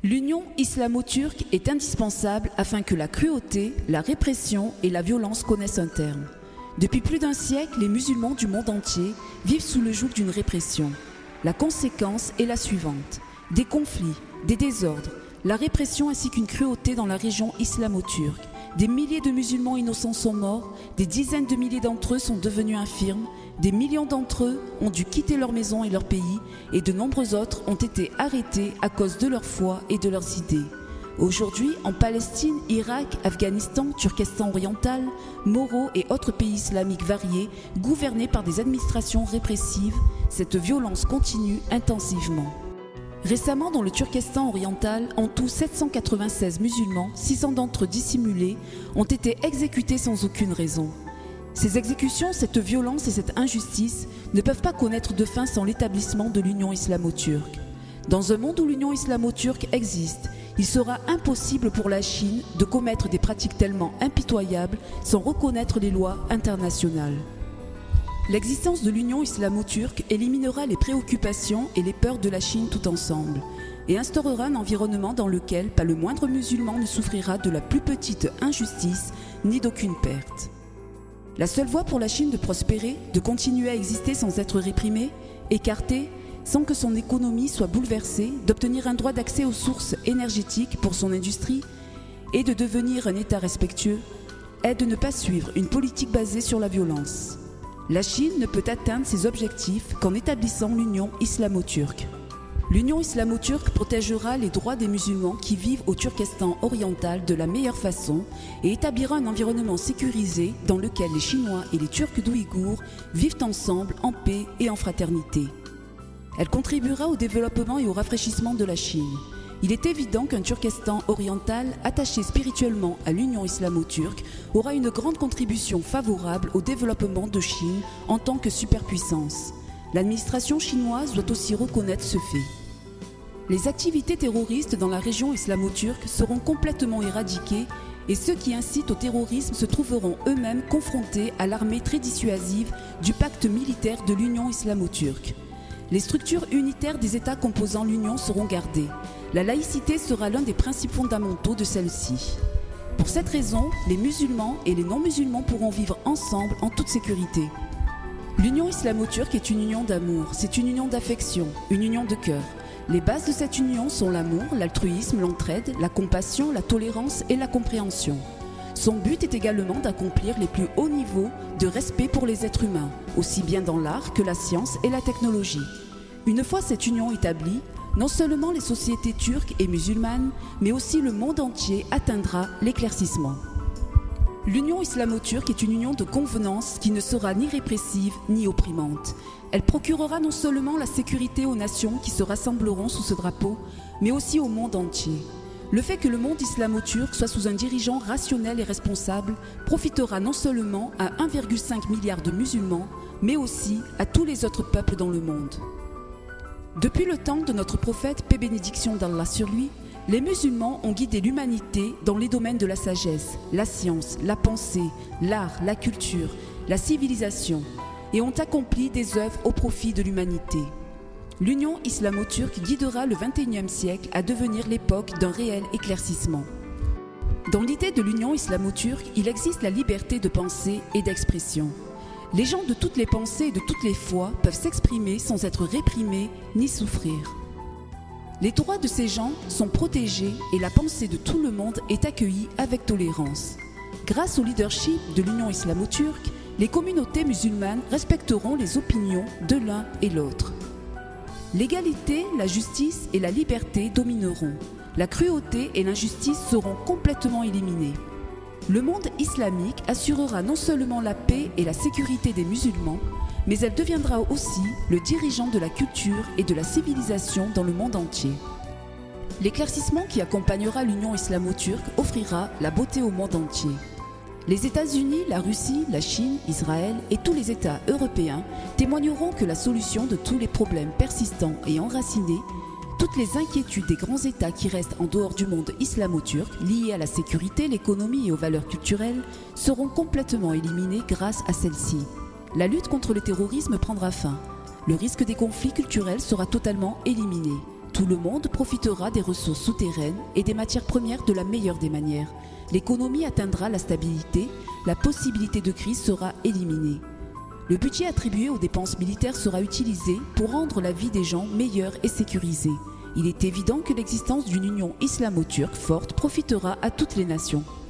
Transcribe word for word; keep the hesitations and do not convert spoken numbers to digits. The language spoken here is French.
L'union islamo-turque est indispensable afin que la cruauté, la répression et la violence connaissent un terme. Depuis plus d'un siècle, les musulmans du monde entier vivent sous le joug d'une répression. La conséquence est la suivante: des conflits, des désordres, la répression ainsi qu'une cruauté dans la région islamo-turque. Des milliers de musulmans innocents sont morts, des dizaines de milliers d'entre eux sont devenus infirmes, des millions d'entre eux ont dû quitter leur maison et leur pays, et de nombreux autres ont été arrêtés à cause de leur foi et de leurs idées. Aujourd'hui, en Palestine, Irak, Afghanistan, Turkestan oriental, Moro et autres pays islamiques variés, gouvernés par des administrations répressives, cette violence continue intensivement. Récemment, dans le Turkestan oriental, en tout sept cent quatre-vingt-seize musulmans, six cents d'entre eux dissimulés, ont été exécutés sans aucune raison. Ces exécutions, cette violence et cette injustice ne peuvent pas connaître de fin sans l'établissement de l'Union islamo-turque. Dans un monde où l'Union islamo-turque existe, il sera impossible pour la Chine de commettre des pratiques tellement impitoyables sans reconnaître les lois internationales. L'existence de l'Union islamo-turque éliminera les préoccupations et les peurs de la Chine tout ensemble et instaurera un environnement dans lequel pas le moindre musulman ne souffrira de la plus petite injustice ni d'aucune perte. La seule voie pour la Chine de prospérer, de continuer à exister sans être réprimée, écartée, sans que son économie soit bouleversée, d'obtenir un droit d'accès aux sources énergétiques pour son industrie et de devenir un État respectueux, est de ne pas suivre une politique basée sur la violence. La Chine ne peut atteindre ses objectifs qu'en établissant l'Union islamo-turque. L'Union islamo-turque protégera les droits des musulmans qui vivent au Turkestan oriental de la meilleure façon et établira un environnement sécurisé dans lequel les Chinois et les Turcs d'Ouïghours vivent ensemble en paix et en fraternité. Elle contribuera au développement et au rafraîchissement de la Chine. Il est évident qu'un Turkestan oriental attaché spirituellement à l'Union islamo-turque aura une grande contribution favorable au développement de Chine en tant que superpuissance. L'administration chinoise doit aussi reconnaître ce fait. Les activités terroristes dans la région islamo-turque seront complètement éradiquées et ceux qui incitent au terrorisme se trouveront eux-mêmes confrontés à l'armée très dissuasive du pacte militaire de l'Union islamo-turque. Les structures unitaires des États composant l'Union seront gardées. La laïcité sera l'un des principes fondamentaux de celle-ci. Pour cette raison, les musulmans et les non-musulmans pourront vivre ensemble en toute sécurité. L'Union islamo-turque est une union d'amour, c'est une union d'affection, une union de cœur. Les bases de cette union sont l'amour, l'altruisme, l'entraide, la compassion, la tolérance et la compréhension. Son but est également d'accomplir les plus hauts niveaux de respect pour les êtres humains, aussi bien dans l'art que la science et la technologie. Une fois cette union établie, non seulement les sociétés turques et musulmanes, mais aussi le monde entier atteindra l'éclaircissement. L'Union islamo-turque est une union de convenance qui ne sera ni répressive ni opprimante. Elle procurera non seulement la sécurité aux nations qui se rassembleront sous ce drapeau, mais aussi au monde entier. Le fait que le monde islamo-turc soit sous un dirigeant rationnel et responsable profitera non seulement à un virgule cinq milliard de musulmans, mais aussi à tous les autres peuples dans le monde. Depuis le temps de notre prophète, paix et bénédiction d'Allah sur lui, les musulmans ont guidé l'humanité dans les domaines de la sagesse, la science, la pensée, l'art, la culture, la civilisation et ont accompli des œuvres au profit de l'humanité. L'Union islamo-turque guidera le vingt et unième siècle à devenir l'époque d'un réel éclaircissement. Dans l'idée de l'Union islamo-turque, il existe la liberté de pensée et d'expression. Les gens de toutes les pensées et de toutes les foi peuvent s'exprimer sans être réprimés ni souffrir. Les droits de ces gens sont protégés et la pensée de tout le monde est accueillie avec tolérance. Grâce au leadership de l'Union islamo-turque, les communautés musulmanes respecteront les opinions de l'un et l'autre. L'égalité, la justice et la liberté domineront. La cruauté et l'injustice seront complètement éliminées. Le monde islamique assurera non seulement la paix et la sécurité des musulmans, mais elle deviendra aussi le dirigeant de la culture et de la civilisation dans le monde entier. L'éclaircissement qui accompagnera l'Union islamo-turque offrira la beauté au monde entier. Les États-Unis, la Russie, la Chine, Israël et tous les États européens témoigneront que la solution de tous les problèmes persistants et enracinés, toutes les inquiétudes des grands États qui restent en dehors du monde islamo-turc, liées à la sécurité, l'économie et aux valeurs culturelles, seront complètement éliminées grâce à celle-ci. La lutte contre le terrorisme prendra fin. Le risque des conflits culturels sera totalement éliminé. Tout le monde profitera des ressources souterraines et des matières premières de la meilleure des manières. L'économie atteindra la stabilité, la possibilité de crise sera éliminée. Le budget attribué aux dépenses militaires sera utilisé pour rendre la vie des gens meilleure et sécurisée. Il est évident que l'existence d'une union islamo-turque forte profitera à toutes les nations.